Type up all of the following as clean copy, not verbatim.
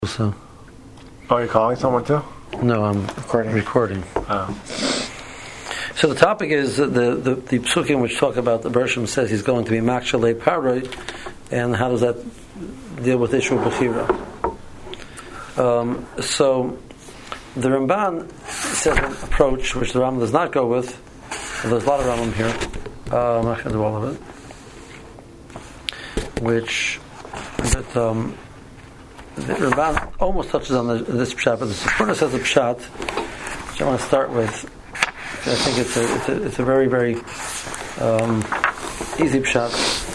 So, Oh, you're calling someone too? no, I'm recording. Oh. So the topic is the psukim which talk about the Bershom says he's going to be Makshalei Paroi, and how does that deal with the issue of Bechira? So the Ramban says an approach which the Rambam does not go with. There's a lot of Rambam here. I'm not going to do all of it. The Ramban almost touches on this pshat, but the Sforno says a pshat, which I want to start with. I think it's a very, very easy pshat.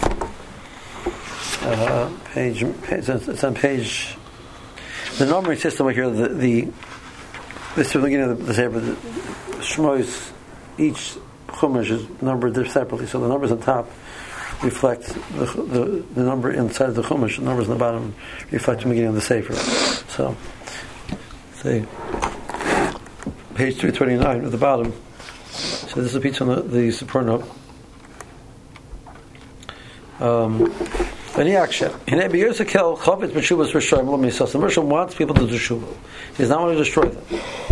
It's on page. The numbering system over here. This is the beginning of the Sefer. The Shmois, each chumash is numbered separately, so the numbers on top reflect the number inside of the chumash. The numbers on the bottom reflect the beginning of the sefer. So, say page 329 at the bottom. So this is a piece on the Sforno. The Bershom wants people to do shuvah. He does not want to destroy them.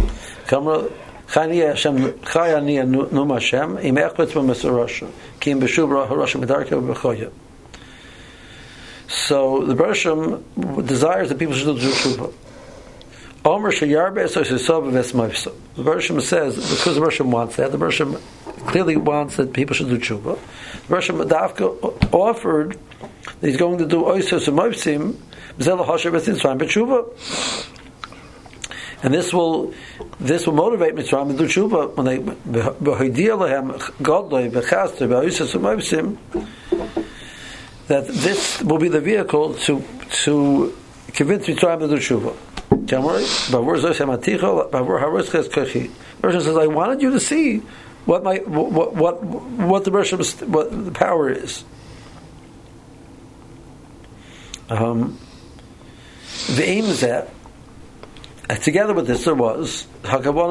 So the Bershom desires that people should do shuvah. The Bershom says, because the Bershom wants that, the Bershom clearly wants that people should do shuvah. The Bershom Dafka offered that he's going to do oisos and moipsim b'zeh l'chasher b'tzitzarim b'tshuvah. And this will motivate Mitzrayim to do tshuva when they b'hoidia lehem godloi b'chaster b'oisos and moipsim, that this will be the vehicle to convince Mitzrayim to do tshuva. The Bershom says, I wanted you to see what the Bershom, what the power is. The aim is that, together with this, there was the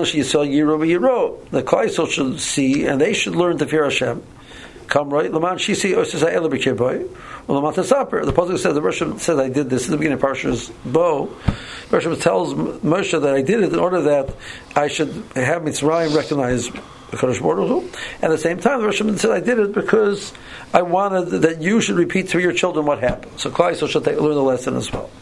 Klal Yisrael should see, and they should learn to fear Hashem. Come right, Laman Shisi Osisai Elabikirboy. The Pasuk says, the Bershom says, I did this in the beginning of Parshas Bo. The Bershom tells Moshe that I did it in order that I should have Mitzrayim recognize the Kadosh Baruch Hu. And at the same time, the Bershom said, I did it because I wanted that you should repeat to your children what happened. So Klal Yisrael should learn the lesson as well.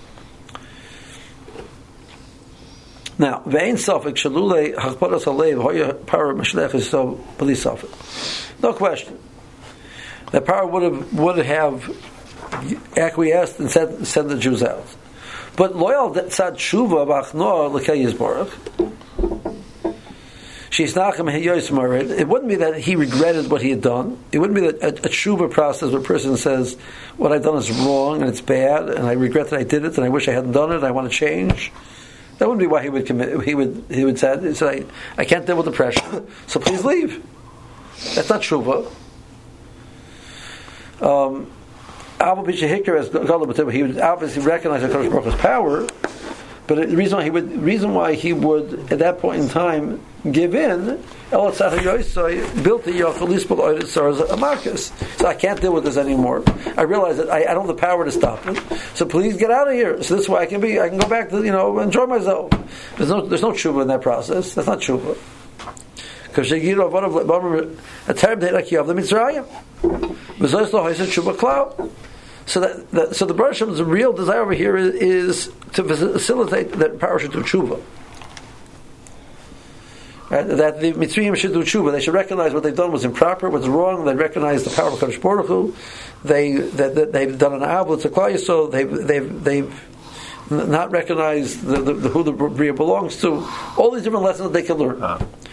Now, ve'ein safek shalulei hachparas halev hoya power mashlech is so b'li safek. No question. That power would have acquiesced and sent the Jews out. But loyal tzad tshuva b'achnoah l'kei yizborach. It wouldn't be that he regretted what he had done. It wouldn't be that a tshuva process where a person says, what I've done is wrong and it's bad and I regret that I did it and I wish I hadn't done it and I want to change. That wouldn't be why he would commit. He would say, I can't deal with the pressure, so please leave. That's not tshuva. He would obviously recognize the Kadosh Baruch Hu's power, but the reason why he would at that point in time give in, built the Marcus. So I can't deal with this anymore. I realize that I don't have the power to stop it. So please get out of here. So this way I can go back to enjoy myself. There's no tshuva in that process. That's not tshuva. Because so the Bershom's real desire over here is to facilitate that power should do tshuva. That the Mitzrayim should do tshuva. They should recognize what they've done was improper, what's wrong. They recognize the power of Kadosh Baruch Hu. They've done an avla to Klal Yisrael. They've not recognized who the Bria belongs to. All these different lessons that they can learn.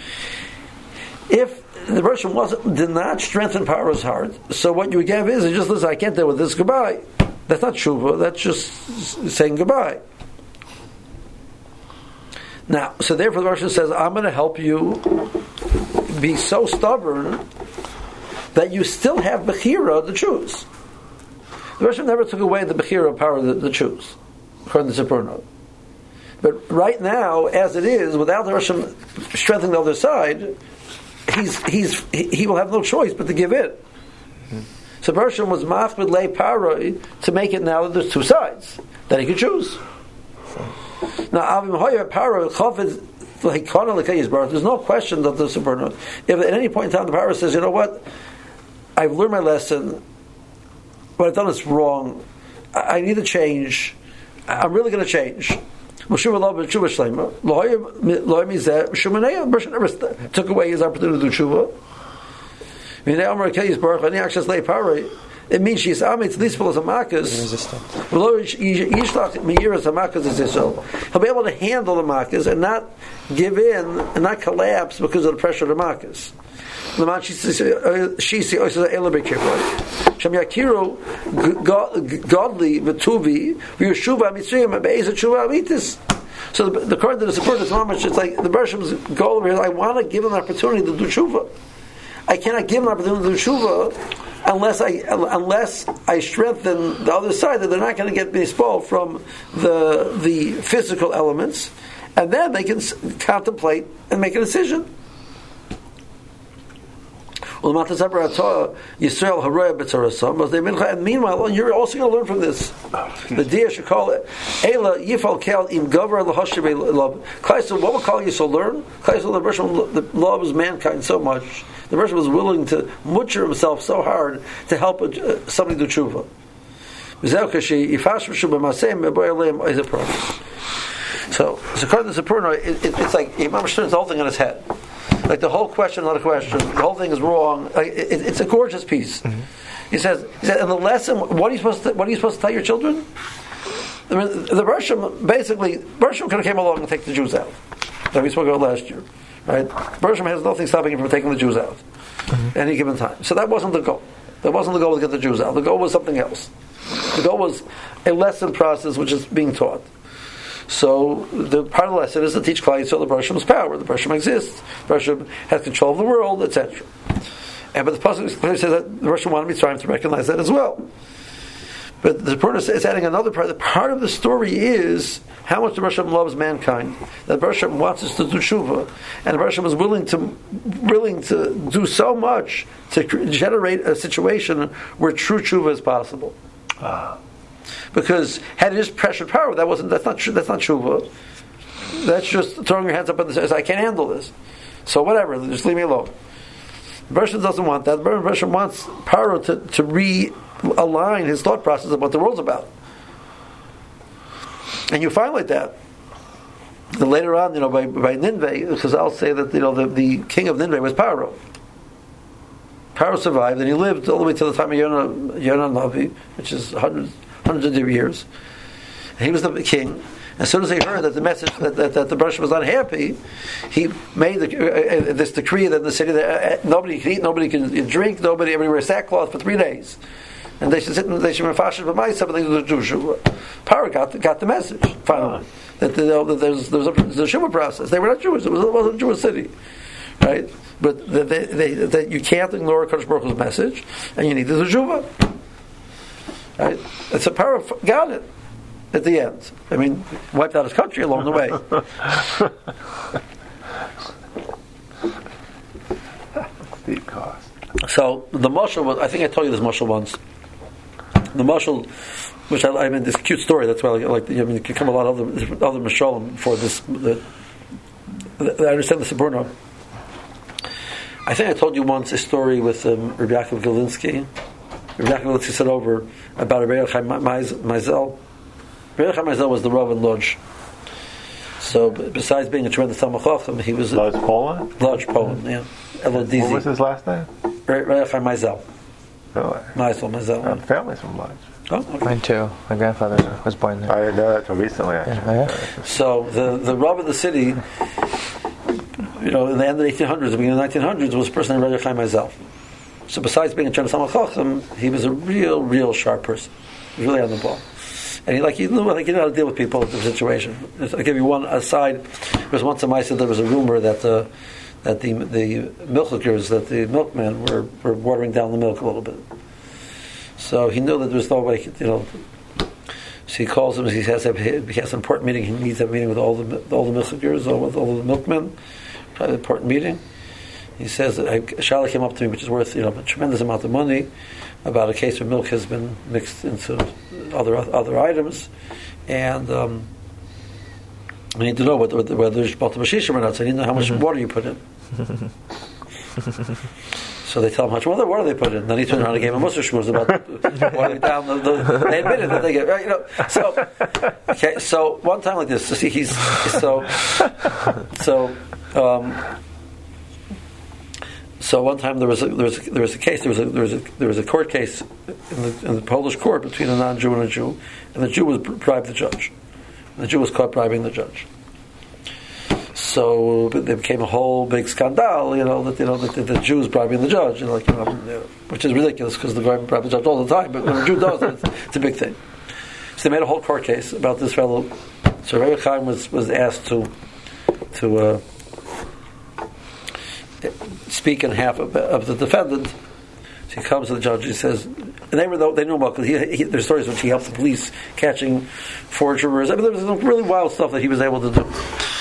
If the Bershom did not strengthen Paro's heart, so what you would give is just listen, I can't deal with this, goodbye. That's not tshuva, that's just saying goodbye. Now, so therefore the Bershom says, I'm going to help you be so stubborn that you still have Bechira to choose. The Bershom never took away the Bechira power to choose, according to Sforno. But right now, as it is, without the Bershom strengthening the other side, he will have no choice but to give in. So Bershom was machmid lei paroi to make it now that there's two sides that he could choose. Now, Avim Hoyer Paro Chofetz L'Hikana L'Kayis Baruch. There's no question that the Supernova. If at any point in time the Paro says, you know what, I've learned my lesson, what I've done is wrong, I need to change, I'm really going to change. Took away his opportunity to do tshuva. It means she's amit lispel as a makas. He'll be able to handle the makas and not give in and not collapse because of the pressure of the makas. Godly v'tuvi v'yeshuva mitzrayim be'ezet shuva amitis. So the according to the support of this moment, it's like the Bershom's goal over here. I want to give them an opportunity to do tshuva. I cannot give them an opportunity to do tshuva unless I strengthen the other side, that they're not going to get mispoiled from the physical elements, and then they can contemplate and make a decision. And meanwhile, you're also going to learn from this. The Dia should call it Ela Yifal Kel Im Gover LaHashivei Love. What will call you so learn? The Bershom loves mankind so much. The Bershom was willing to butcher himself so hard to help somebody do tshuva. So according to Sapurno, it's like Imam turns the whole thing on his head. Like the whole question, not a question. The whole thing is wrong. Like it's a gorgeous piece. Mm-hmm. He says, and the lesson. What are you supposed to tell your children? The Bershom could have came along and take the Jews out. That we spoke about last year, right? Bershom has nothing stopping him from taking the Jews out any given time. So that wasn't the goal. That wasn't the goal to get the Jews out. The goal was something else. The goal was a lesson process which is being taught. So the part of the lesson is to teach Klal Yisrael the Bershom's power. The Bershom exists. The Bershom has control of the world, etc. But the pasuk clearly says that the Bershom wanted Mitzrayim to recognize that as well. But the Purna is adding another part. The part of the story is how much the Bershom loves mankind. That the Bershom wants us to do tshuva, and the Bershom is willing to do so much to generate a situation where true tshuva is possible. Because had it just pressured power, that's not tshuva. That's just throwing your hands up and saying, I can't handle this. So whatever, just leave me alone. The Bershom doesn't want that. The Bershom wants Paro to realign his thought process of what the world's about. And you find like that. And later on, by Nineveh, because I'll say that the king of Nineveh was Paro. Paro survived, and he lived all the way to the time of Yonah Navi, which is hundreds of years. And he was the king. As soon as he heard that the message that the Bershom was unhappy, he made this decree that in the city that nobody can eat, nobody can drink, nobody everywhere sackcloth for 3 days, and they should sit and they should be fashion for my something to do Shuvah. Paro got the message finally that there's a Shuvah process. They were not Jewish; it wasn't a Jewish city, right? But that you can't ignore Kadosh Baruch Hu's message, and you need to do Shuvah. Right? And so Paro got it at the end. I mean, wiped out his country along the way. Deep cost. So the mashal was, I think I told you this mashal once. The mashal, which I mean, this cute story. That's why I like. It could come a lot of other mashalim for this. I understand the Saburno. I think I told you once a story with Rabbi Yaakov Galinsky. Rabbi Yaakov Galinsky said over about Rabbi Yochai Maisel. Rabbi Yochai Maisel was the Rav in Lodz. So besides being a tremendous Talmid Chacham, he was Lodz, Poland. Lodz, Poland. Yeah, Elodizi. What was his last name? Rabbi Yochai Maisel. Really? Maisel. My family's from Lodz. Oh, okay. Mine too. My grandfather was born there. I didn't know that until recently, actually. Yeah. So the Rav of the city, in the end of the 1800s, the beginning of the 1900s, was a person named Rabbi Yochai Maisel. So besides being a tremendous Talmid Chacham, he was a real sharp person. He was really on the ball. And he knew how to deal with people in the situation. I'll give you one aside. There was once a Maisa, there was a rumor that the milkers, that the milkmen were watering down the milk a little bit. So he knew that there was no way, So he calls him. He has an important meeting. He needs to have a meeting with all the milkers, with all the milkmen. An important meeting. He says that a shayla came up to me, which is worth a tremendous amount of money, about a case where milk has been mixed into other items, and I need to know whether there's Balta Bashishim or not, so I need to know how much water you put in. So they tell him how much water they put in. Then he turned around and gave him Musar Shmuz about watering down they admitted that they get, right, So one time like this, so one time there was a case. There was a court case in the Polish court between a non-Jew and a Jew, and the Jew was bribed the judge. And the Jew was caught bribing the judge. So there became a whole big scandal, that the Jew is bribing the judge, which is ridiculous because the guy bribes the judge all the time. But when a Jew does it, it's a big thing. So they made a whole court case about this fellow. So Rebbe Chaim was asked to speak in half of the defendant. So he comes to the judge. He says, and they knew him well because there's stories which he helped the police catching forgers. I mean, there was some really wild stuff that he was able to do.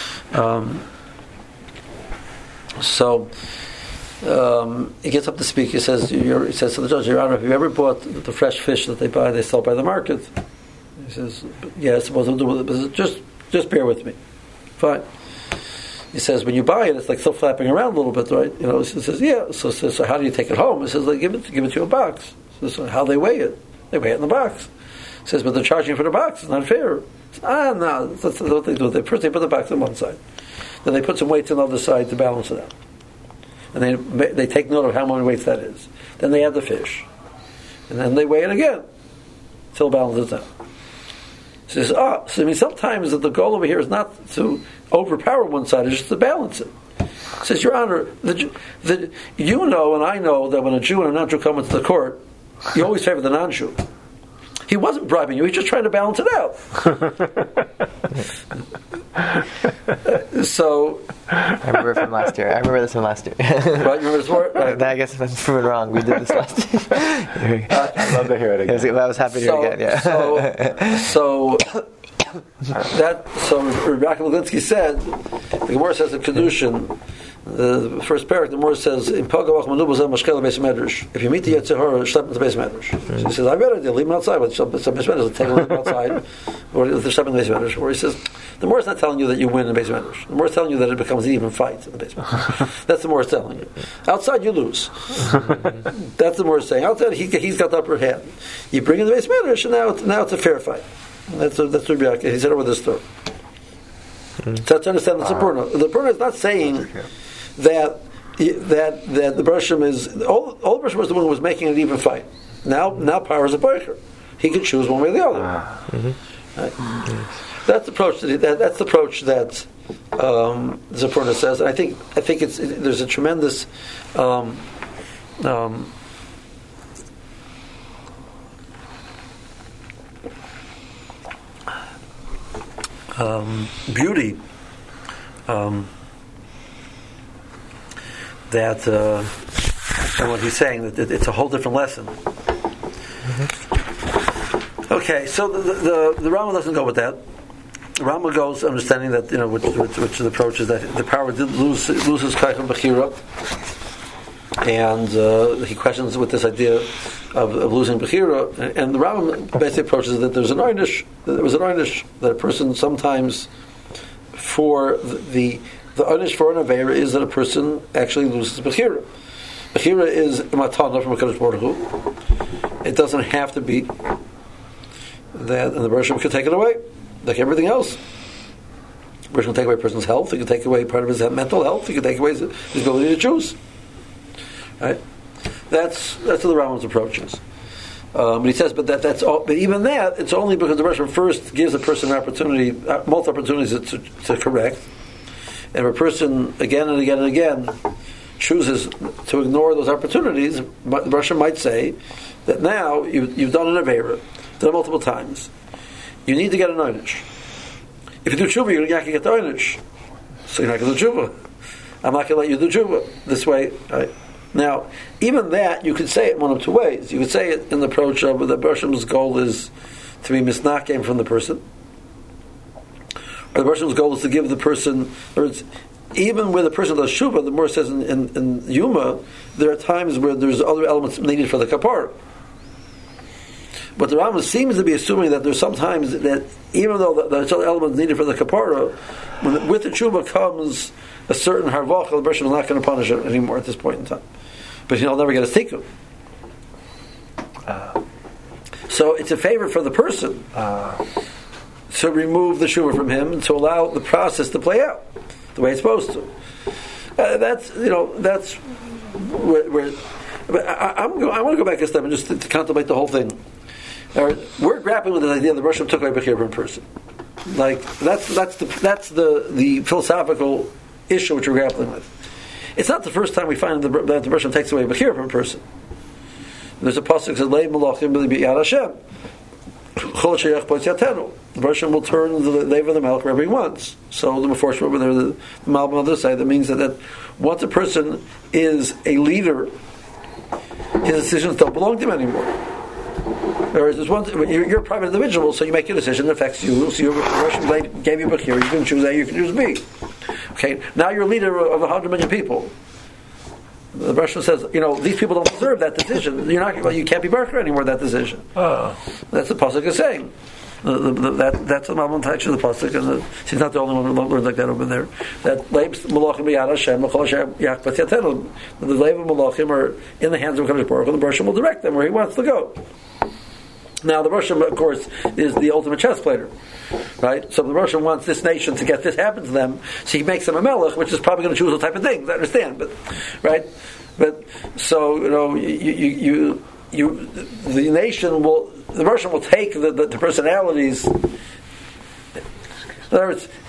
So he gets up to speak. He says to the judge, Your Honor, have you ever bought the fresh fish that they sell by the market? He says, yes, what to do with it? Just bear with me. Fine. He says, when you buy it, it's like still flapping around a little bit, right? He says, yeah. So how do you take it home? He says, give it to you a box. He says, how they weigh it? They weigh it in the box. He says, but they're charging for the box. It's not fair. No, that's what they do. First they put the box on one side. Then they put some weights on the other side to balance it out. And they take note of how many weights that is. Then they add the fish. And then they weigh it again till it balances out. He says, so I mean sometimes the goal over here is not to overpower one side, it's just to balance it. He says, Your Honor, you know and I know that when a Jew and a non-Jew come into the court, you always favor the non-Jew. He wasn't bribing you, he's just trying to balance it out. So I remember from last year. I remember this from last year. Right, you remember this one? Right. I guess if I'm proven wrong, we did this last year. I'd love to hear it again. I was happy to hear it again, yeah. So Rebbe Levinsky said, the Gemara says in Kedushin, the first paragraph, the Gemara says, if you meet the Yetzer Hara, schlep him to the base medrash. So he says, I read it, leave him outside, but some base medrash, take him outside, or they're schlep in the base medrash. Or he says, the Gemara is not telling you that you win in the base medrash. The Gemara is telling you that it becomes an even fight in the base medrash. That's the Gemara is telling you. Outside, you lose. That's the Gemara is saying. Outside, he's got the upper hand. You bring in the base medrash, and now it's a fair fight. That's Rabbi Akiva. He said over this story. So that's to understand the Purna. The Purna is not saying that the Bershom is all the Bershom was the one who was making an even fight. Now power is a breaker. He can choose one way or the other. Right? That's the approach. That's the approach that Zapurna says. And I think there's a tremendous beauty that and what he's saying that it's a whole different lesson. Mm-hmm. Okay, so the Rama doesn't go with that. The Rama goes understanding that which the approach is that the power did loses Kaychon Bechira, and he questions with this idea of losing Bechira, and the Rama basically approaches that there's an einish that a person sometimes for the einish for an Aveira is that a person actually loses Bechira. Bechira is a matana from HaKadosh Baruch Hu. It doesn't have to be that, and the Bereshit could take it away, like everything else. The Bereshit can take away a person's health. He can take away part of his mental health. He can take away his ability to choose. Right? That's what the Rambam's approach is. But he says, but that's all. But even that, it's only because the Bereshit first gives a person an opportunity, multiple opportunities to correct. And if a person again and again and again chooses to ignore those opportunities, the Bereshit might say that now you've done an Aveira, done it multiple times. You need to get an einish. If you do tshuva, you're not going to get the einish. So you're not going to do tshuva. I'm not going to let you do tshuva this way. Right? Now, even that, you could say it one of two ways. You could say it in the approach of the Bereshit's goal is to be misnakem from the person. Or the Bereshit's goal is to give the person, even where the person does tshuva, the Gemara says in Yuma, there are times where there's other elements needed for the kapara. But the Rambam seems to be assuming that there's sometimes that even though the other elements needed for the kapara, with the tshuva comes a certain harvach, the person is not going to punish it anymore at this point in time. But he'll never get a tikkun. So it's a favor for the person to remove the tshuva from him and to allow the process to play out the way it's supposed to. That's where I want to go back a step and just to contemplate the whole thing. We're grappling with the idea that Rosh took away bechira from a person. Like that's the philosophical issue which we're grappling with. It's not the first time we find that the Rosh takes away bechira from a person. There's a pasuk that says "Lei malachim b'yad Hashem." The Russian will turn the leva of the melech wherever he wants. So the Meforshim over there, the Malbim on the other side, that means that once a person is a leader, his decisions don't belong to him anymore. Whereas you're a private individual, so you make a decision that affects you. So the Russian gave you bechira, you can choose A, you can choose B. Okay, now you're a leader of 100 million people. The Russian says, these people don't deserve that decision. You can't be Barker anymore. That decision. That's the pasuk is saying. That's the Malbim touch of the pasuk, and she's not the only one who learns like that over there. That leibs malachim b'yad Hashem, the leib of malachim are in the hands of Hakadosh Baruch Hu, and the Russian will direct them where he wants to go. Now the Russian, of course, is the ultimate chess player, right? So the Russian wants this nation to get this happen to them, so he makes them a melech, which is probably going to choose all type of things. I understand, but right? But so the nation will, the Russian will take the personalities. In other words,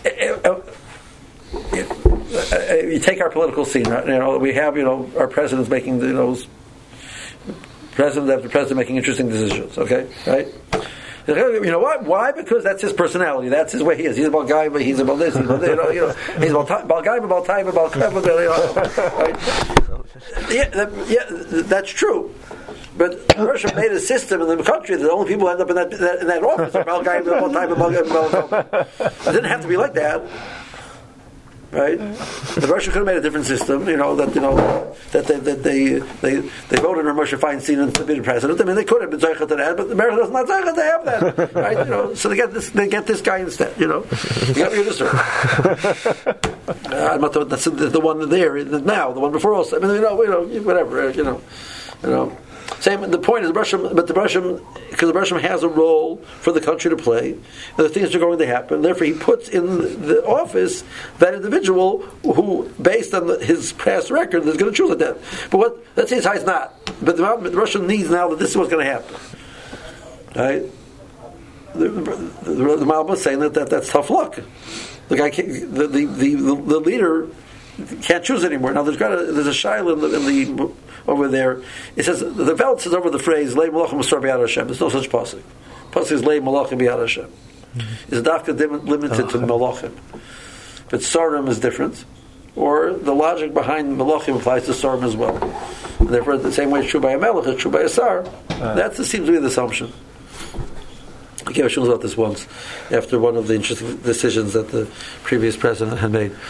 you take our political scene. Right? We have our presidents making president after president making interesting decisions. Okay, right? You know what? Why? Because that's his personality. That's his way he is. He's about guy, but he's about this. He's about he's about guy, about time, about right? Yeah, that's true. But Russia made a system in the country that the only people who end up in that office are about guy, about time, about it didn't have to be like that. Right? The Russia could have made a different system, that they voted on Moshe Feinstein to be the president. I mean, they could have been zeicha to that, but America does not zeicha to have that, right? So they get this guy instead. You got your sister. I'm not that's the one there now. The one before us. I mean, whatever. Same. The point is because the Russian has a role for the country to play, and the things are going to happen. Therefore, he puts in the office that individual who, based on his past record, is going to choose like that. But let's say he's not. But the Russian needs now that this is what's going to happen. Right? The Malbim is saying that's tough luck. The guy, the leader can't choose anymore. Now there's a shaila in the over there. It says the Velt says over the phrase "Lei malachim b'sar b'yad Hashem." There's no such pasuk. Pasuk is "Lei malachim b'yad Hashem." Is dafka limited to malachim, but sarim is different. Or the logic behind malachim applies to sarim as well. And therefore, the same way it's true by a melech, it's true by a sar. That seems to be the assumption. I gave a shul about this once after one of the interesting decisions that the previous president had made.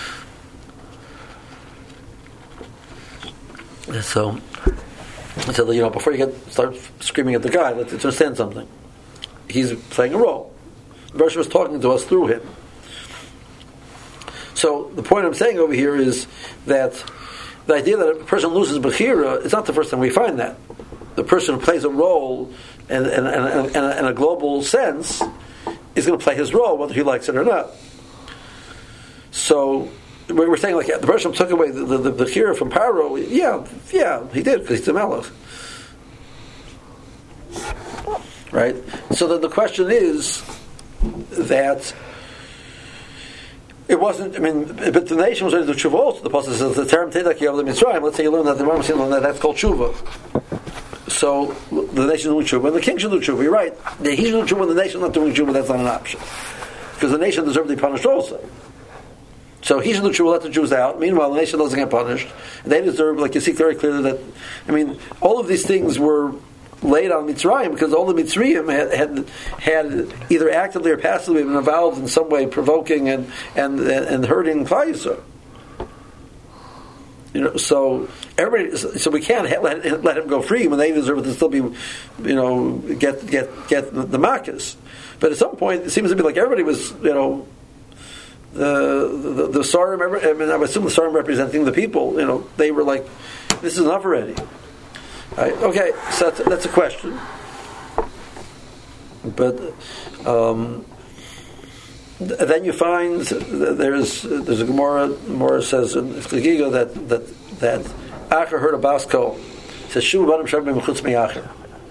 So I said, before you start screaming at the guy, let's understand something. He's playing a role. The Rosh was talking to us through him. So the point I'm saying over here is that the idea that a person loses bechira, it's not the first time we find that. The person who plays a role in a global sense is going to play his role whether he likes it or not. So we're saying the person took away the bechira from Paro. Yeah, he did because he's the melech, right? So then the question is that it wasn't. I mean, but the nation was ready to do tshuva also. The pasuk says the term tedak yav Mitzrayim. Let's say you learn that the Rambam learned that's called tshuva. So the nation doing tshuva and the king should do tshuva. You're right. He should do tshuva and the nation not doing tshuva. That's not an option because the nation deserves to be punished also. So he should do tshuva, let the Jews out. Meanwhile, the nation doesn't get punished. And they deserve, like you see very clearly that, all of these things were laid on Mitzrayim because all the Mitzrayim had either actively or passively been involved in some way, provoking and hurting Klal Yisrael. So everybody, so we can't let him go free when they deserve to still be, get the marcus. But at some point, it seems to be like everybody was, the Sarim. I mean, I would assume the Sarim representing the people. They were like, this is enough already. Right? Okay, so that's a question. But then you find there's a Gemara. Gemara says in Chagiga that Acher heard a Baskol. Says Shuv Banim Shabim Chutz Me'Acher.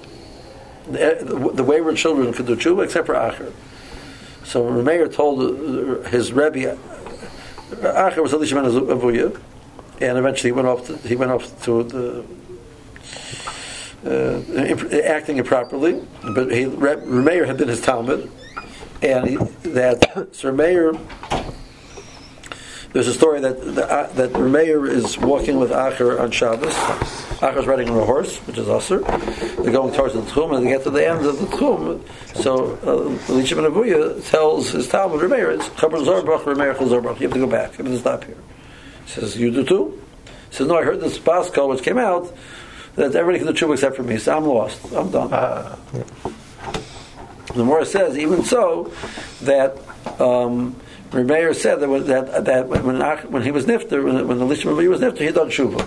The wayward children could do tshuva except for Acher. So Rameir told his Rebbe Acher was Elisha ben Avuya, and eventually he went off to the acting improperly. But Rameir had been his Talmud. And so Rameir, there's a story that Rameir is walking with Acher on Shabbos. Acher's riding on a horse, which is Asur. They're going towards the Tchum, and they get to the end of the Tchum. So Elisha ben Avuya tells his Talmud, Rameir, it's Chabar Zorbrach, Rameir Chol Zorbrach. You have to go back. You have to stop here. He says, you do too? He says, no, I heard this Baskal which came out that everybody can do tshuva except for me. So I'm lost. I'm done. The Gemara says, even so, that Rameir said that when he was nifter, when Elisha ben Avuya was nifter, he had done tshuva.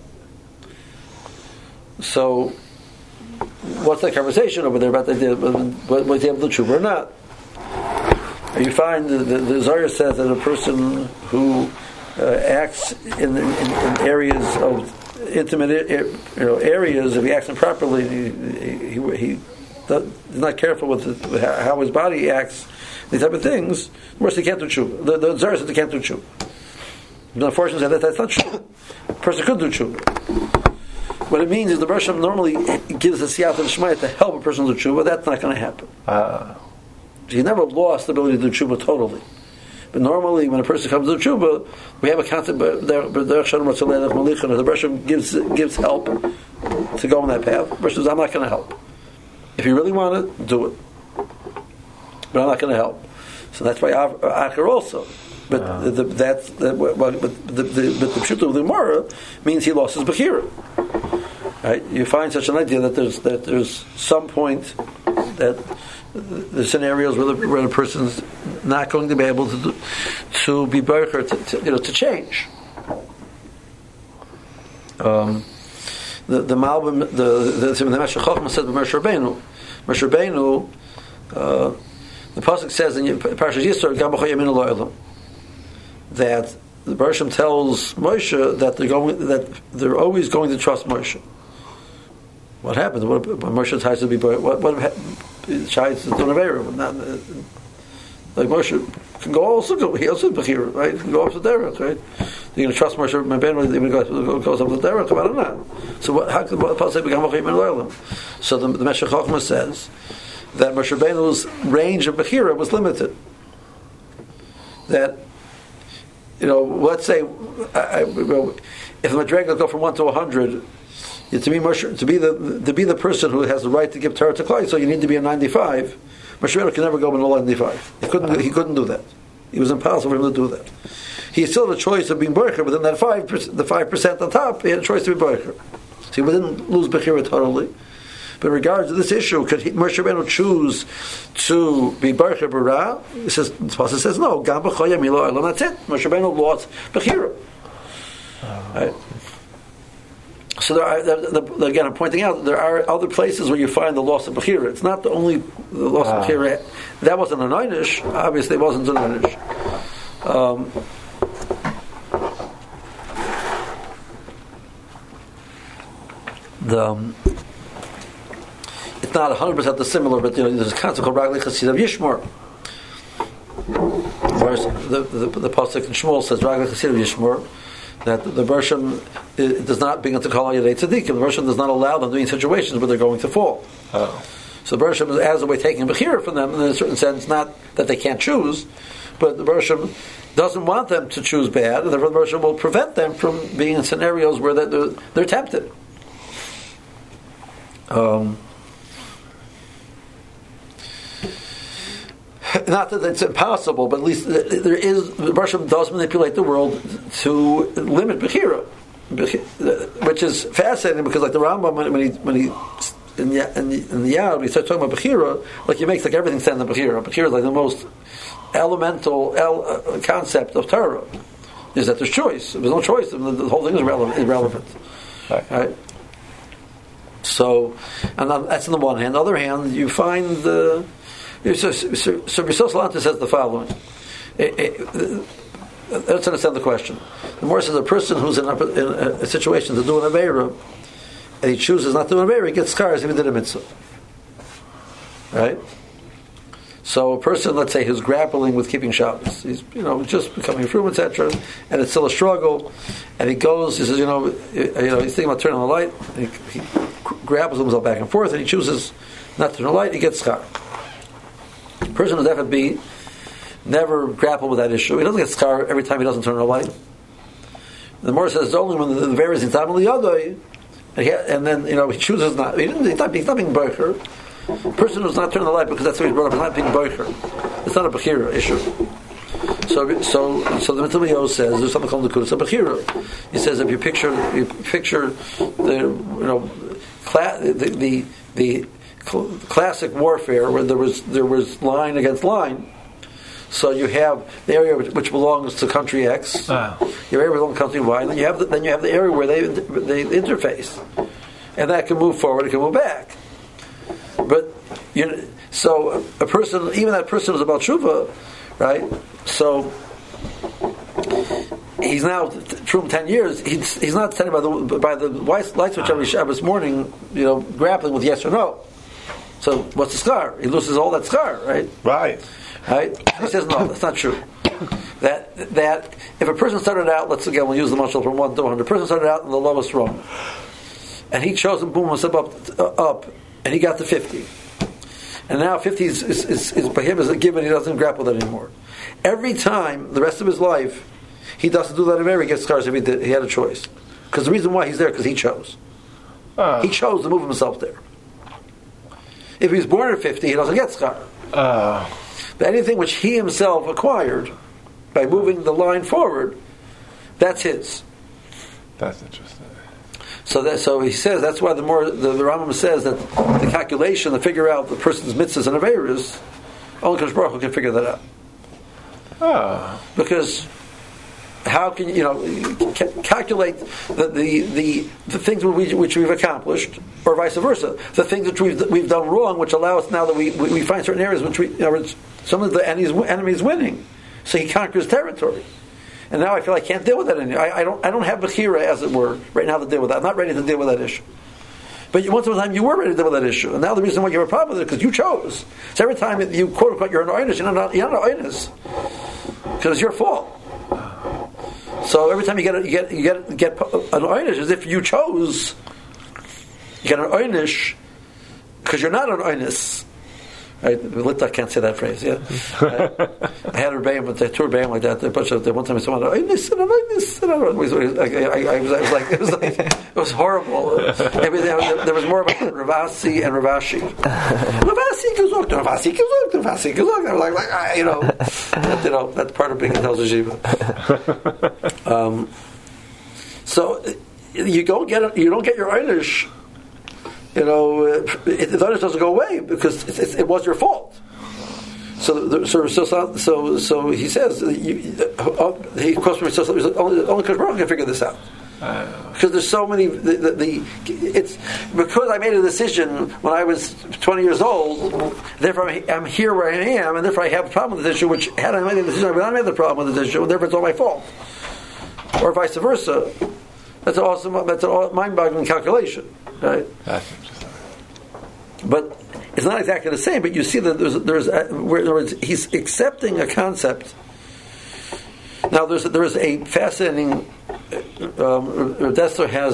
So, what's that conversation over there about was he able to do tshuva or not? You find the Zohar says that a person who acts in areas of intimate areas, if he acts improperly, he is not careful with how his body acts, these type of things. Of course, he can't do tshuva. The Zohar says he can't do tshuva. But unfortunately, that's not true. A person could do tshuva. What it means is the Rosh Hashanah normally gives a siyata d'shmaya to help a person do tshuva. That's not going to happen. He never lost the ability to do tshuva totally. But normally, when a person comes to do tshuva, we have a concept. The Rosh Hashanah gives help to go on that path. The Rosh says, "I'm not going to help. If you really want it, do it. But I'm not going to help." So that's why Acher also. But the pshuto of the Gemara means he lost his bechira. Right? You find such an idea that there's some point that the scenarios where the person's not going to be able to be bercher to change. The Malbim, the Meshech Chochmah said Moshe Rabbeinu, the pasuk says in Parashas Yisro, Gam b'chol yamin lo elam, that the Bereshim tells Moshe that they're always going to trust Moshe. What happens when Moshe tries to be what tries to do Nevera? Like Moshe can go also he also bechira, right? He can go up to derech, right? You're going to trust Moshe Rabbeinu even goes up to derech. I don't know. So how can the pasuk say Gam b'chol yamin lo elam? So the Meshech Chochmah says that Moshe Rabbeinu's range of bechira was limited. That let's say if the madrega go from 1 to 100, to be the person who has the right to give Torah to Klal, so you need to be a 95. Moshe Rabbeinu can never go below 95. He couldn't do that. It was impossible for him to do that. He still had a choice of being boicher, but then that 5% on top, he had a choice to be boicher. So he didn't lose bechira totally. But in regards to this issue, could Moshe Rabbeinu choose to be Baruch Bara? The pasuk says no. Gam b'chol yamin lo elam. That's it. Moshe Rabbeinu lost bechira. Right? So again, I'm pointing out there are other places where you find the loss of bechira. It's not the only loss of bechira. That wasn't an einish. Obviously, it wasn't an einish. It's not 100% the similar, but there's a concept called Ragli Chassid of Yishmor. Whereas the pasuk in Shmuel says Ragli Chassid of Yishmor, that the Bershom does not bring into Kol Yadei Tzadikim. The Bershom does not allow them to be in situations where they're going to fall. So the Bershom is as a way taking bechira from them, in a certain sense, not that they can't choose, but the Bershom doesn't want them to choose bad, and therefore the Bershom will prevent them from being in scenarios where they're tempted. Not that it's impossible, but at least the Bershom does manipulate the world to limit bechira. which is fascinating because like the Rambam when he in the Yad when he starts talking about Bechira, like he makes like everything stand in the Bechira. Bechira is like the most elemental concept of Torah. Is that there's choice? If there's no choice, then the whole thing is irrelevant. Right? So, and that's on the one hand. On the other hand, you find so Rishosh Lanta says the following. Let's understand the question. The more says a person who's in a situation to do an Aveira, and he chooses not to do an Aveira, he gets scars if he did a mitzvah. Right? So a person, let's say, who's grappling with keeping Shabbos, he's just becoming frum, etc., and it's still a struggle, and he goes, he says, he's thinking about turning on the light, and he grapples himself back and forth, and he chooses not to turn on the light, he gets schar. A person who's FFB never grappled with that issue. He doesn't get schar every time he doesn't turn on the light. The Morah says it's only when the Aveira is in Tam L'Yadai, and then he chooses not. He's not being boicher. A person who's not turning the light because that's what he's brought up, is not being boicher. It's not a Bechira issue. So the Mitzvah Yos says there's something called the Kudus of Bechira. He says if you picture the classic warfare where there was line against line. So you have the area which belongs to country X, your area belongs to country Y, and then you have the area where they interface, and that can move forward, it can move back. But so a person, even that person is about tshuva, right? So he's now from 10 years. He's not standing by the light switch every Shabbos morning, grappling with yes or no. So what's the scar? He loses all that scar, right? Right. He says no, that's not true. That if a person started out, we'll use the mashal from 1 to 100. A person started out in the lowest rung, and he chose and boom, and step up, and he got to 50. And now 50 is by him is a given. He doesn't grapple with it anymore. Every time, the rest of his life, he doesn't do that Aveira, he gets scars if he had a choice. Because the reason why he's there, because he chose. He chose to move himself there. If he's born at 50, he doesn't get scar. But anything which he himself acquired by moving the line forward, that's his. That's interesting. So he says that's why the Rambam says that the calculation to figure out the person's mitzvahs and aveiros, only Kadosh Baruch Hu can figure that out. Because how can calculate the things which we've accomplished, or vice versa, the things which we've done wrong, which allow us now that we find certain areas which some of the enemy's winning, so he conquers territory. And now I feel I can't deal with that anymore. I don't have Bechira, as it were, right now to deal with that. I'm not ready to deal with that issue. But once upon a time you were ready to deal with that issue, and now the reason why you have a problem with it is because you chose. So every time you quote unquote you're an oinus, you're not an oinus because it's your fault. So every time you get an oinish, as if you chose, you get an oinish because you're not an oinus. Right? Litta can't say that phrase. Yeah, I had a rebbeim, but a tour rebbeim like that. One time someone oinus and an oinus. It was horrible. There was more about Ravasi and Ravashi. Ravasi Kazuk. I'm like that's part of being a Tel Shiva. So you don't get your einish. The einish doesn't go away because it was your fault. So he says he quotes from himself. Only Kadosh Baruch Hu can figure this out. Because there's so many. It's because I made a decision when I was 20 years old. Therefore, I'm here where I am, and therefore I have a problem with this issue. Which had I made a decision, I would not have the problem with this issue, and therefore it's all my fault, or vice versa. That's a mind-boggling calculation, right? That's interesting. But it's not exactly the same. But you see that there's he's accepting a concept. Now there is a fascinating. Dessler has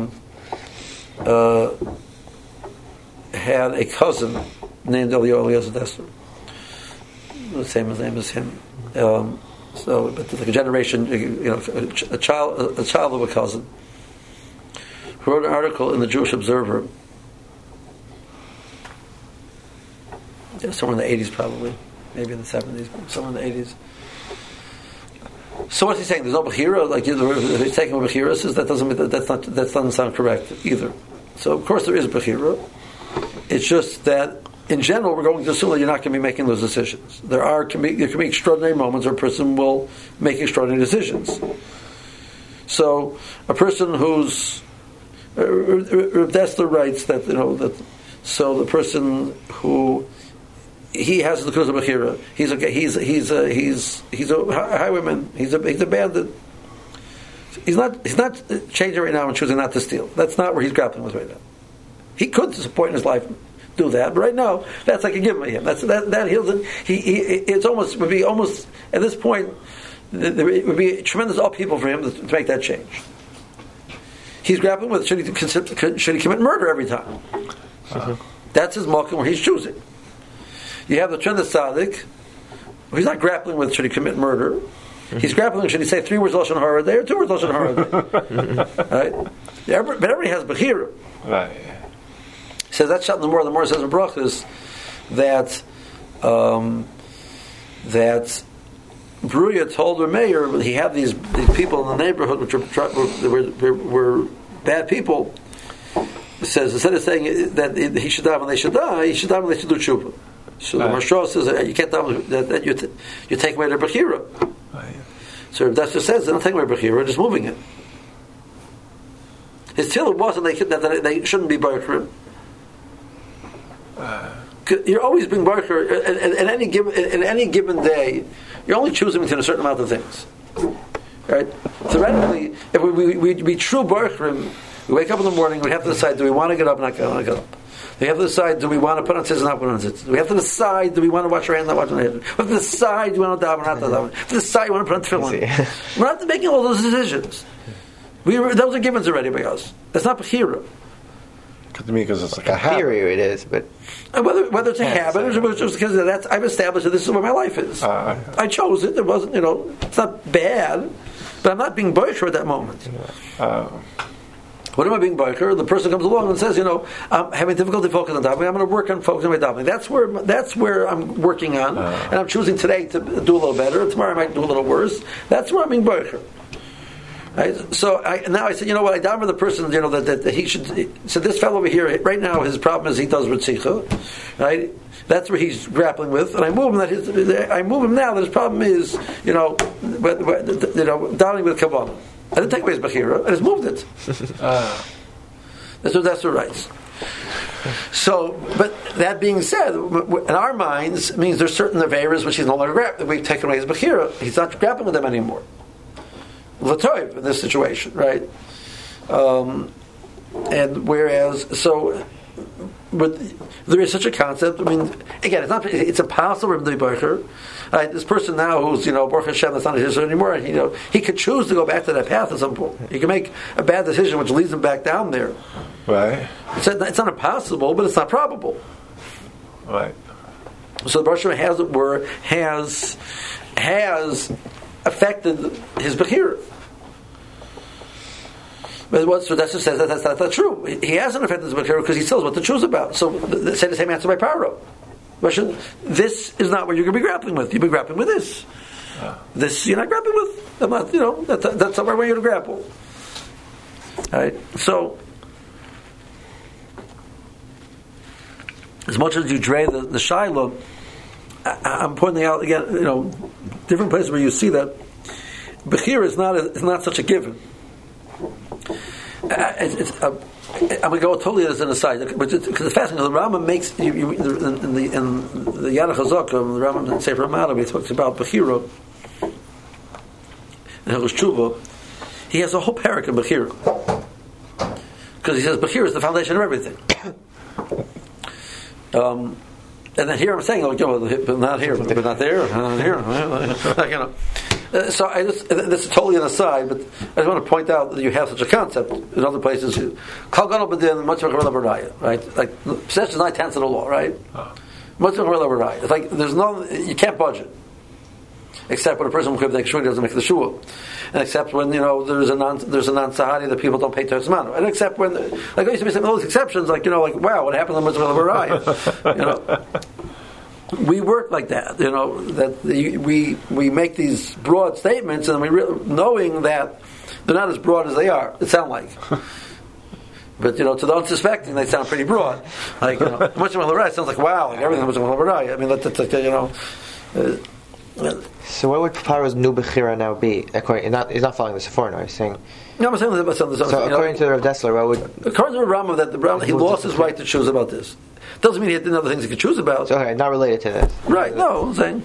had a cousin named Eliezer Dessler, the same name as him. But it's like a generation, a child of a cousin, who wrote an article in the Jewish Observer, somewhere in the 80s probably, maybe in the 70s, somewhere in the 80s. So what's he saying? There's no bechira. Like if he's taking a bechira, says that doesn't sound correct either. So of course there is bechira. It's just that in general we're going to assume that you're not going to be making those decisions. There can be extraordinary moments where a person will make extraordinary decisions. So a person who's that's the rights that that. So the person who he has the kuzah bechira, he's a highwayman. He's a bandit. He's not changing right now and choosing not to steal. That's not where he's grappling with right now. He could, at some point in his life, do that, but right now that's like a given to him. That heals it. It's almost would be almost at this point. It would be tremendous upheaval for him to make that change. He's grappling with should he commit murder every time. That's his malkum where he's choosing. You have the trend of tzaddik. He's not grappling with should he commit murder. He's grappling with should he say 3 words lashon hara a day or 2 words lashon hara a day. Right? But everybody has bechira. Right. He says that's shot in the more. The more says in brachas that Bruya told Rameir he had these people in the neighborhood which were bad people. It says instead of saying that he should die when they should die, he should die when they should do tshuva. So the Mashra says that you can't die that you take away their bechira. Right. So that just says they don't take away bechira, just moving it. His tefillah wasn't that they shouldn't be barker. You're always being barker in any given day. You're only choosing between a certain amount of things, right? Theoretically, if we be true barkerim, we wake up in the morning. We have to decide: do we want to get up or not get up? We have to decide: do we want to put on tzitzit or not put on tzitzit? We have to decide: do we want to wash our hands or not wash our hands? We have to decide: do we want to daven or not daven? We have to decide: do we want to put on tefillin? We're not making all those decisions. Those are givens already by us. That's not bechira. To me, because it's like a habit. Theory it is, but whether it's a habit or just because of that, I've established that this is where my life is. I chose it. It wasn't, it's not bad, but I'm not being boicher at that moment. What am I being boicher? The person comes along and says, I'm having difficulty focusing on davening. I'm going to work on focusing on my davening. That's where I'm working on, and I'm choosing today to do a little better. Tomorrow I might do a little worse. That's where I'm being boicher. Right? So now I said, I daven for the person, that he should. So this fellow over here, right now, his problem is he does ritzicha, right? That's where he's grappling with, and I move him now that his problem is, davening with kavanah. I didn't take away his bechira, I just moved it. That's the rights. So, but that being said, in our minds, it means there's certain averas which he's no longer grappling. We've taken away his bechira. He's not grappling with them anymore. L'toiv in this situation, right? And whereas, but there is such a concept. I mean, again, it's impossible to be Baruch. This person now who's Baruch Hashem, that's not his anymore. And, he could choose to go back to that path at some point. He can make a bad decision which leads him back down there. Right. It's not impossible, but it's not probable. Right. So the Baruch Hashem has affected his bechira. But what Sudessa says that's not true. He hasn't affected his bechira because he still knows what to choose about. So say the same answer by Paro. This is not what you're going to be grappling with. You'll be grappling with this. This you're not grappling with. I'm not. That's not where I want you to grapple. All right. So as much as you dray the Shiloh, I'm pointing out again, different places where you see that bechira is not such a given. I'm going to go totally as an aside, because it's fascinating. The Rambam makes in the Yad HaChazaka, the Rambam in Sefer Ramada, he talks about bechira and Hilchos Tshuva. He has a whole parak in bechira because he says bechira is the foundation of everything. And then here I'm saying, but not here, but not there, not here. So this is totally an aside, but I just want to point out that you have such a concept in other places. Kal Gadol B'Din, Mutzvah Chorel B'Raya, right? Like possession is 9/10 of the law, right? Mutzvah Chorel B'Raya. It's like you can't budget, except when a person doesn't make the shul, and except when there's a non-sahari that people don't pay to Manu, and except when there used to be some of those exceptions, like wow, what happened to Mutzvah Chorel B'Raya, we work like that, that we make these broad statements, and knowing that they're not as broad as they are. It sound like, but to the unsuspecting, they sound pretty broad. Like much of the sounds like wow, like everything much of the I mean, that's like So what would Paro's new bechira now be? He's not following the Sephora. He's saying. No, I'm saying that. So according to Rav Dessler, what would? According to Rambam, that he lost his right to choose about this. Doesn't mean he had other things he could choose about. So, okay, not related to this. Right? No, I'm saying.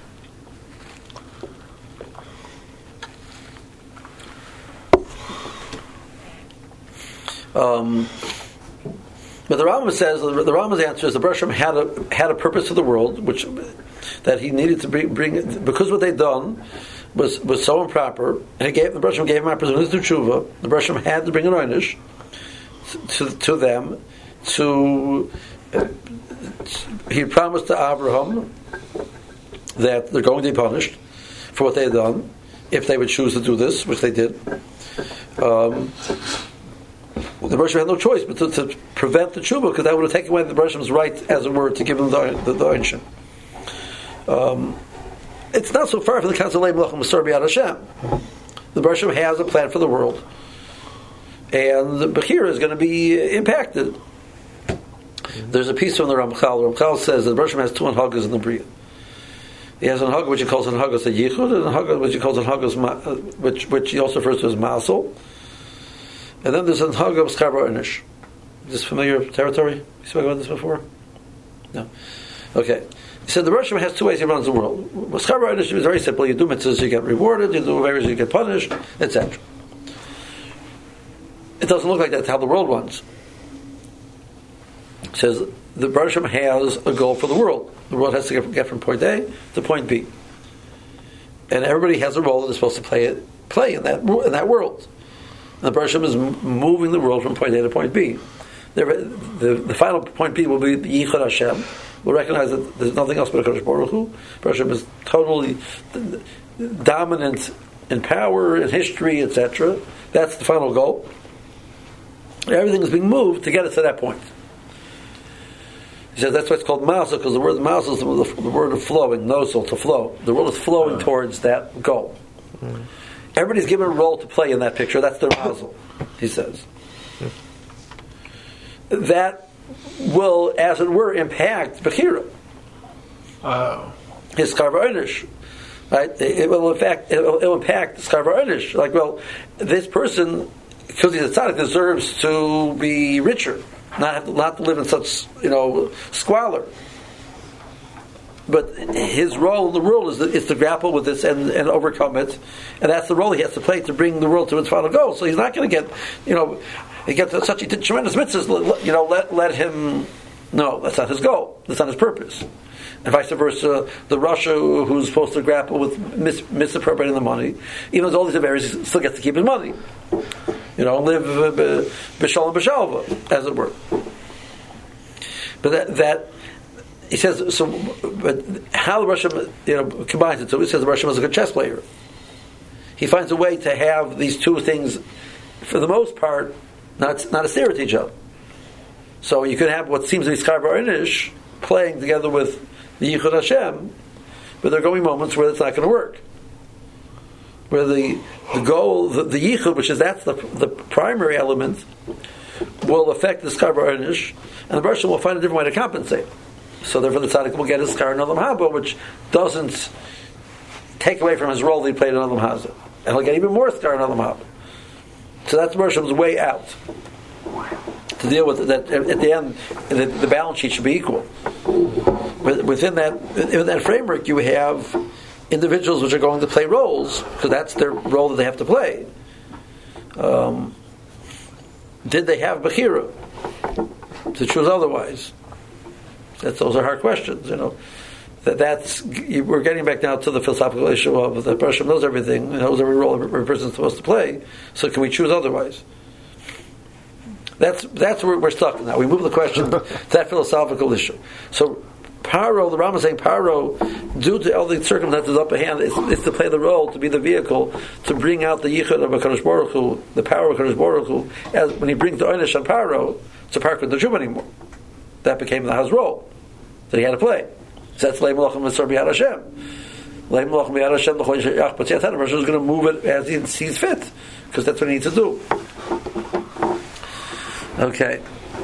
But the Rambam says the Rambam's answer is the Bereshim had a purpose to the world, which that he needed to bring because what they'd done was so improper, and the Bereshim gave him opportunity to tshuva. The Bereshim had to bring an einish to them. He promised to Abraham that they're going to be punished for what they had done if they would choose to do this, which they did. The Bereshim had no choice but to prevent the tshuva, because that would have taken away the Bereshim's right, as it were, to give them the einshin. It's not so far from the council of Melech Masor B'Yad Hashem. The Bereshim has a plan for the world, and the Bechira is going to be impacted. There's a piece from the Ramchal. Ramchal says that the Bereshim has two anhagas in the Bria. He has an anhaga which he calls anhagas a yichud, and an anhaga which he calls anhagas which he also refers to as masel. And then there's an anhaga of skar ba'inish. Is this familiar territory? You spoke about this before? No. Okay. He said the Bereshim has two ways he runs the world. Skar ba'inish is very simple. You do mitzvahs, you get rewarded. You do favors, you get punished, etc. It doesn't look like that's how the world runs. It says the Bereshim has a goal for the world. The world has to get from point A to point B, and everybody has a role that they're supposed to play in that world. And the Bereshim is moving the world from point A to point B. The final point B will be the Yichud Hashem. We'll recognize that there's nothing else but HaKadosh Baruch Hu. Bereshim is totally dominant in power, in history, etc. That's the final goal. Everything is being moved to get us to that point. He says that's why it's called Mazel, because the word Mazel is the word of flowing, nosel, to flow. The world is flowing towards that goal. Everybody's given a role to play in that picture. That's their Mazel, he says. That will, as it were, impact Bechira. His skar ba'inish. Right? It will impact skar ba'inish. Like, well, this person, because he's a tzaddik, deserves to be richer. Not to live in such squalor, but his role in the world is to grapple with this and overcome it, and that's the role he has to play to bring the world to its final goal. So he's not going to get he gets such tremendous mitzvahs. Let him. No, that's not his goal. That's not his purpose. And vice versa, the Rasha who's supposed to grapple with misappropriating the money, even though all these areas, still gets to keep his money. Live b'shalom b'shalva, as it were. But that he says. So, but how the Bereshim combines it? So he says the Bereshim is a good chess player. He finds a way to have these two things, for the most part, not a stare at each other. So you could have what seems to be skar ba'inish playing together with the Yichud Hashem, but there are going moments where it's not going to work. Where the goal, the yichud, that's the primary element, will affect the skar ba'inish, and the Bereshim will find a different way to compensate. So therefore, the tzaddik will get his skar in Olam Haba, which doesn't take away from his role that he played in Olam Hazeh, and he'll get even more skar in Olam Haba. So that's the Bereshim's way out to deal with that. At the end, the balance sheet should be equal. But within that framework, you have individuals which are going to play roles, because that's their role that they have to play. Did they have Bechira to choose otherwise? Those are hard questions, we're getting back now to the philosophical issue of the person knows everything, knows every role every person is supposed to play, so can we choose otherwise? That's where we're stuck now. We move the question to that philosophical issue. So Paro, the Rambam is saying Paro, due to all the circumstances up ahead, is to play the role, to be the vehicle, to bring out the yichud of HaKadosh Baruch Hu, the power of HaKadosh Baruch Hu, as when he brings the einish on Paro, so Paro couldn't do anymore. That became the Haz's role that he had to play. So that's Leim Lochem Mitzvah B'Yad Hashem. Leim Lochem B'Yad Hashem, the Chodesh Yach B'Tziat HaTorah. The Rosh is going to move it as he sees fit, because that's what he needs to do. Okay.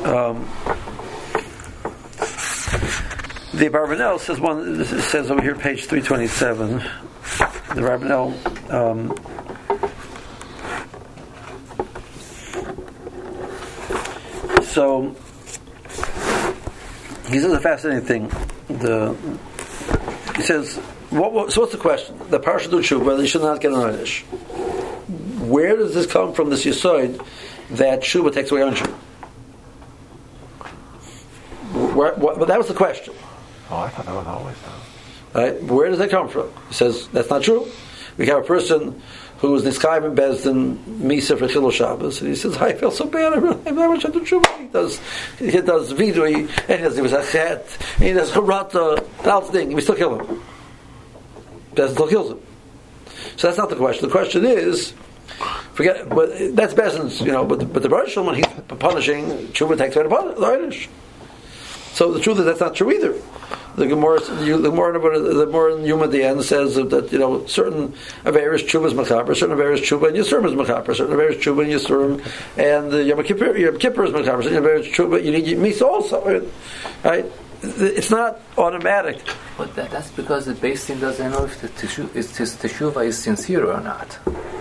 The Barbanel says over here, page 327. The Barbanel. So he says a fascinating thing. He says, so what's the question? The Parsha do Tshuva, they should not get an Einish. Where does this come from, this Yesod, that Tshuva takes away Einish? But that was the question. Oh, I thought that was always done. Right? Where does that come from? He says, that's not true. We have a person who was Niskayim and Bezdin Misa for Chilul Shabbos, and he says, I feel so bad. I'm not to do Tshuva. He does vidui, and he does achet, and he does harata, and all thing. We still kill him. Bezdin still kills him. So that's not the question. The question is, forget. But that's Bezdin's, But the Baruch when he's punishing, Tshuva takes away the Einish. So the truth is that's not true either. The Gemara in Yuma at the end says that certain Averis Tshuva is Mechaper, certain Averis Tshuva and Yisurim is Mechaper, certain Averis Tshuva and Yisurim and Yom Kippur is Mechaper, certain Averis Tshuva you need Misa also, right? It's not automatic. But that's because the Beis Din doesn't know if the Teshuvah is sincere or not.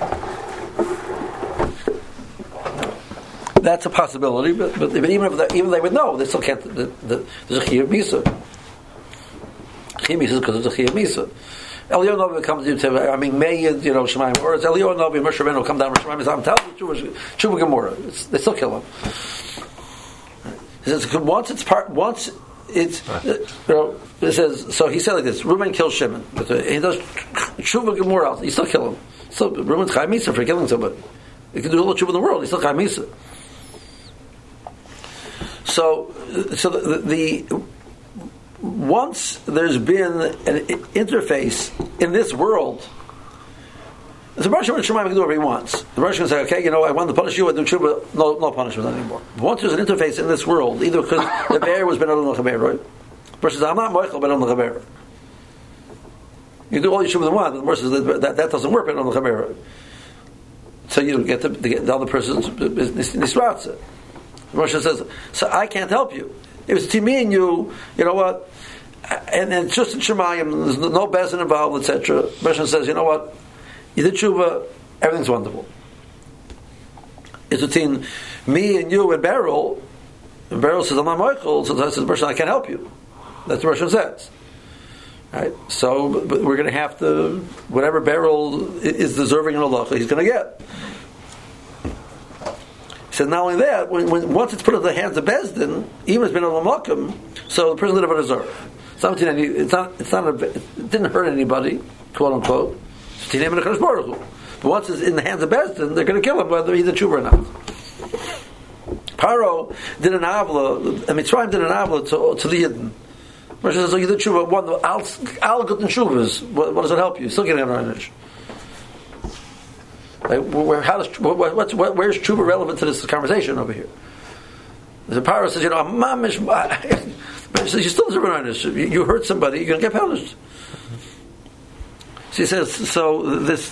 That's a possibility, but even if they would know, they still can't. There's a Chiyuv Misa. Chiyuv Misa is because there's a Chiyuv Misa. Eliyahu Novi comes into, Meyyid, Shemaim, or it's Eliyahu Novi, Moshe Rabbeinu come down, Moshe Rabbeinu says, I'm telling you, Tshuva Gemara. They still kill him. He says, it says, so he said like this, Reuben kills Shimon. He does Tshuva Gemara, you still kill him. So Reuben's Chai Misa for killing somebody. He can do all the Tshuva in the world, he's still Chai Misa. So the once there's been an interface in this world, the Baruch Shemaim can do whatever he wants. The Baruch can say, okay, I want to punish you, I do Tshuva, no punishment anymore. But once there's an interface in this world, either because the bear was Ben Adam L'Chaber, right? Versus I'm not Moichel Ben Adam L'Chaber. You do all your Tshuva in one, but versus that doesn't work Ben Adam L'Chaber. So you get the other person's nisratza. Moshe says, so I can't help you. It was between me and you, what? And it's just in Shemayim, there's no bezin involved, etc. Moshe says, you know what? You did Tshuva, everything's wonderful. It's between me and you and Beryl. And Beryl says, I'm not Michael. So says, Moshe, I can't help you. That's what Moshe says. Right? So, but we're going to have to, whatever Beryl is deserving in Allah, he's going to get. He said, not only that, once it's put in the hands of Bezdin, even if it's been a Lamakim, so the person didn't have a deserve. It didn't hurt anybody, quote unquote. But once it's in the hands of Bezdin, they're going to kill him whether he's a tshuva or not. Paro did an avla, Mitzrayim did an avla to the Yidden. Moshe says, so you did tshuva, one al guten tshuvas, what does it help you? Still getting an Einish. Where's tshuva relevant to this conversation over here? The Paro says, mamish, you still deserve an Einish. You hurt somebody, you're going to get punished. So he says, so this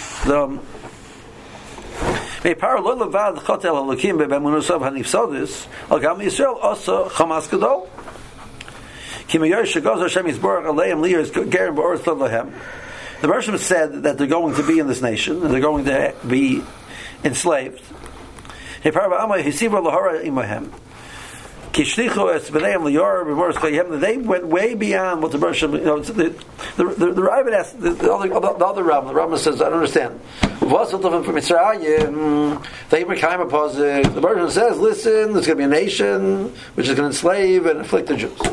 may Paro lo levad chotel halakim be'emunusav hanifsodis al gam Yisrael also chamas gadol ki meyor shegaz Hashem yisborach aleim liyos gerim ba'orth lahem. The Bershom said that they're going to be in this nation and they're going to be enslaved. They went way beyond what the Bershom. The Rabbit asked the other Rabbit. The Rabbit says, "I don't understand. What's the difference from Mitzrayim? The Bershom says, listen, there's going to be a nation which is going to enslave and afflict the Jews.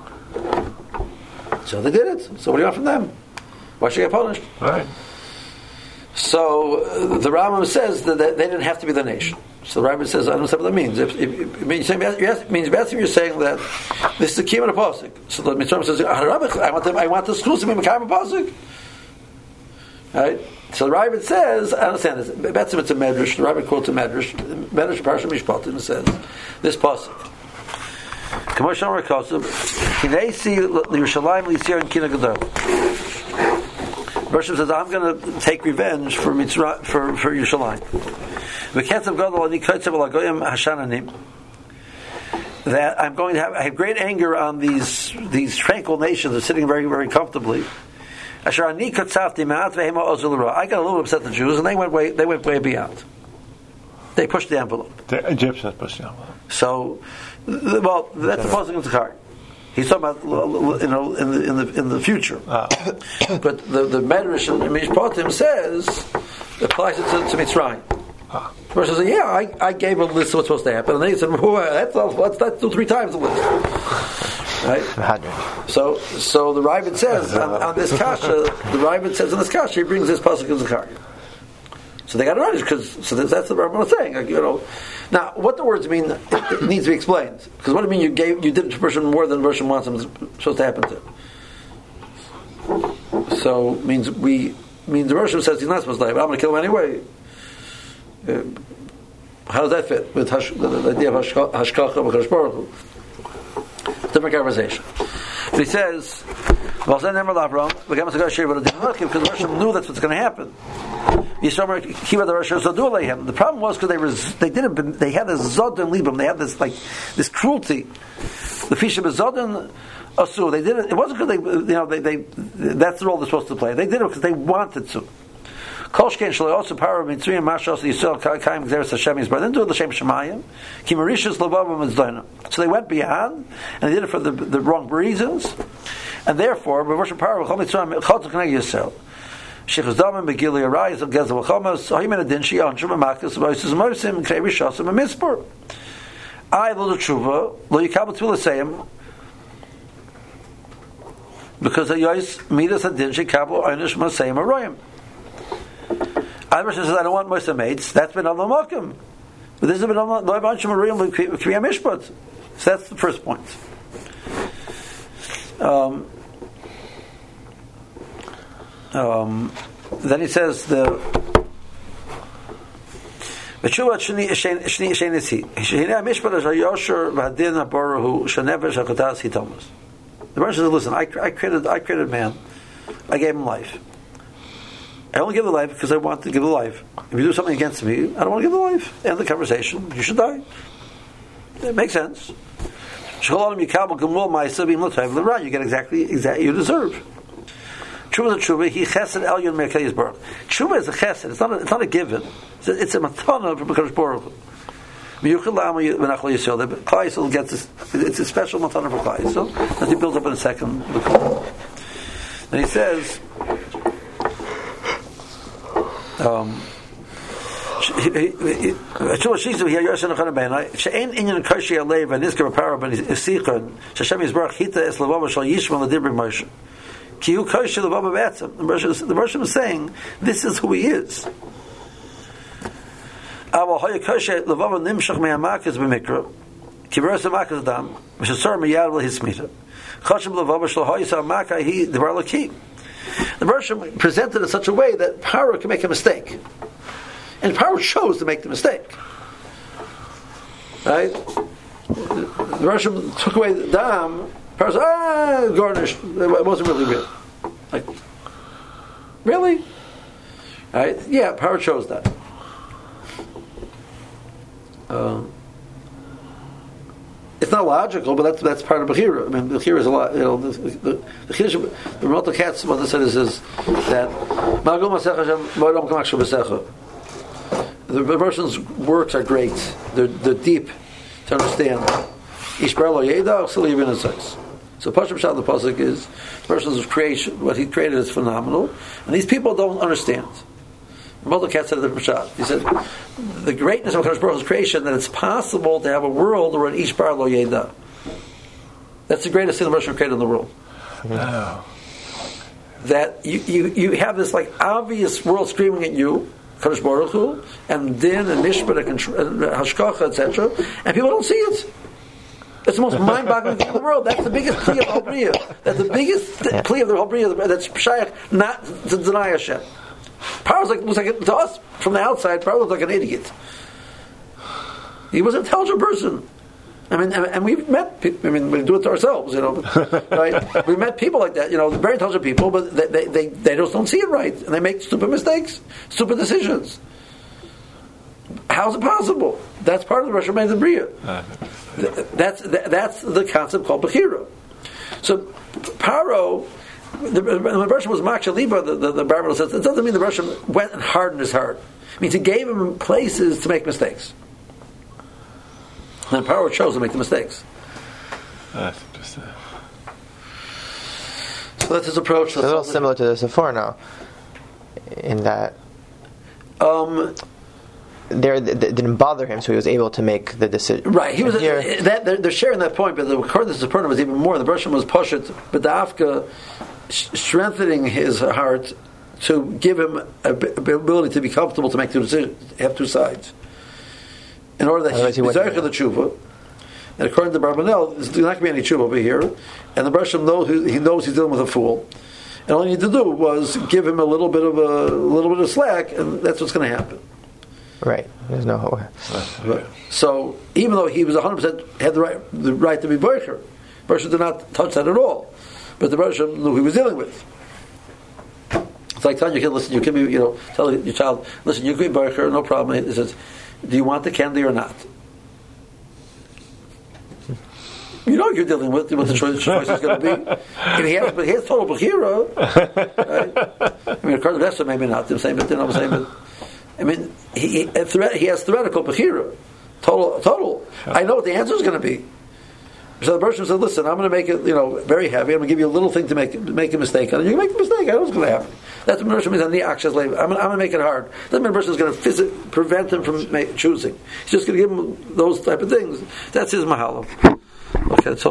So they did it. So what do you want from them? Why should they get punished? Right. So the Rambam says that they didn't have to be the nation. So the Rambam says, I don't know what that means. It means basically you're saying that this is the key of the pasuk. So the Mitzrayim says, I want the schools to be Mekayim pasuk. Right? So the Rambam says, I understand this. Basically it's a medrash. The Rambam quotes a medrash. Medrash Parsha Mishpatim says this pasuk. Commercial Rakosov, Kinesi Yerushalayim Lisir and Kina Gadol. Bershom says, I'm going to take revenge for Mitzrayim, for Yerushalayim. V'ketzav Gadol ani kotzav alagoyim hashananim. That I'm going to have, I have great anger on these tranquil nations that are sitting very, very comfortably. I got a little upset at the Jews, and they went way beyond. They pushed the envelope. The Egyptians pushed the envelope. So, well, that's the posting of the card. He's talking about, in the future. But the Medrash in Mishpatim says applies it to Mitzrayim. The person says, "Yeah, I gave a list of what's supposed to happen," and they said, "That's 2 3 times the list." Right? So the Ravid says on this kasha, he brings this pasuk of Zechariah. So they got it right because that's the Rambam was saying. Now, what the words mean, it needs to be explained. Because what do you mean you did it to a person more than the person wants something supposed to happen to? So means the Roshim says he's not supposed to die, but I'm going to kill him anyway. How does that fit with the idea of Hashkacha b'Kadosh Baruch Hu? Different conversation. But he says, because the Roshim knew that's what's going to happen. The problem was because they had this Zodin Libam, they had this cruelty. The Fisha Zodin Asu, they did it. It wasn't because they that's the role they're supposed to play. They did it because they wanted to. Kolshkein Shaloi also power of Mitzrayim Mashos Yisrael Kaim Gzeres Hashem Yisrael. They didn't do it l'Shem Shemayim. Ki Marishas Lavavam Mizdona. So they went beyond, and they did it for the wrong reasons, and therefore, B'Rosh Power of Chol Mitzrayim Chol Tzuknei Yisrael. Shechus Damim Begili Arayis of Gezel V'Chomas Hoyim Adin Shi Onshim Amakas V'Oisus Mosim Krei Rishosim Amispur. I lo Tshuva lo Yikabel Tvilasayim because Hayois Midas Adin Shi Kabel Oynish Masayim Aroyim. Other person says, I don't want Mosa mates. That's been on the Mokim. But this has been on the Loibanshim Ariyim with Kriya Mishpat. So that's the first point. Then he says the Veshuvat Shni Shenisi. Shehina Mishpat is Hayosher Vadin Aborahu Shanevesh Hakotas Hitomas. The person says, listen, I created man. I gave him life. I only give the life because I want to give the life. If you do something against me, I don't want to give the life. End the conversation. You should die. It makes sense. You get exactly you deserve. Tshuva is a tshuva. He chesed elyon me'akayis baruch. Tshuva is a chesed. It's not a given. It's a matana from Kadosh Baruch Hu. Klai Yisrael gets this. It's a special matana for Klai Yisrael that he builds up in a second. And he says. She'ein inyan kashi alev and iskar para ben isichon Hashem Yisbarach hita es levava shal yishma ledibri Moshe ki hu kashi levava be'etzem. The Roshim is saying this is who he is. Aval hoya kashi levava nimshach me'amakas b'mikra ki beres amakas dam v'shasor miyad v'hismita chashem levava shal hoya sa'amaka hi devar laki. The Roshim presented in such a way that Paro can make a mistake. And Paro chose to make the mistake. Right? The Roshim took away the dam. Paro said, garnished. It wasn't really real. Like, really? Right? Yeah, Paro chose that. It's not logical, but that's part of Bechira. I mean, Bechira is a lot. The Ramot Katz, what they said is that the person's works are great. They're deep to understand. So Pashup Shah the pasuk is the person's creation. What he created is phenomenal, and these people don't understand. Ramot Katz said the Pshat. He said the greatness of Kadosh Baruch Hu's creation, that it's possible to have a world where each bar lo yeda. That's the greatest thing the Roshim created in the world. No. That you have this obvious world screaming at you, Kadosh Baruch Hu, and Din and Mishpat and Hashkacha, etc., and people don't see it. It's the most mind-boggling thing in the world. That's the biggest plea of the whole Bria. That's the biggest plea of the whole Bria. That's Shayach not to deny Hashem. Paro's looks like to us from the outside. Paro looks like an idiot. He was an intelligent person. I mean, and we've met people, I mean, we do it to ourselves, right? We've met people like that, they're very intelligent people, but they just don't see it right, and they make stupid mistakes, stupid decisions. How's it possible? That's part of the Rosh Hashanah Bria. That's the concept called Bechira. So, Paro, when the Rosh was Maksha Liba, the Bible says, it doesn't mean the Rosh went and hardened his heart. It means he gave him places to make mistakes. And Paro chose to make the mistakes. That's interesting. So that's his approach. It's a little similar to the Sephora now, in that it didn't bother him, so he was able to make the decision. Right, he was. They're sharing that point, but the according to the Sephora was even more. The Bershom was Poshet B'dafka, strengthening his heart to give him a ability to be comfortable to make two decisions, have two sides. In order that he be Zarech the tshuva, and according to Barbanel, there's not going to be any tshuva over here, and the Bershom knows he's dealing with a fool, and all he needed to do was give him a little bit of slack, and that's what's going to happen. Right. There's no hope. Right. So even though he was 100% had the right to be Bercher, Bershom did not touch that at all, but the Bershom knew who he was dealing with. It's like telling your kid, listen, you can be, tell your child, listen, you can be Bercher, no problem. He says, do you want the candy or not? You're dealing with what the choice is going to be. And he has total Bechira. Right? I mean, according to Esther, maybe not. I'm saying, but I mean, he has theoretical Bechira. Total. I know what the answer is going to be. So the person said, listen, I'm going to make it, very heavy. I'm going to give you a little thing to make a mistake on it. You can make a mistake. I know what's going to happen. That's what Mershon means on the Akshas Lev. I'm going to make it hard. Doesn't mean the person is going to prevent him from choosing. He's just going to give him those type of things. That's his Mahalam. Okay, so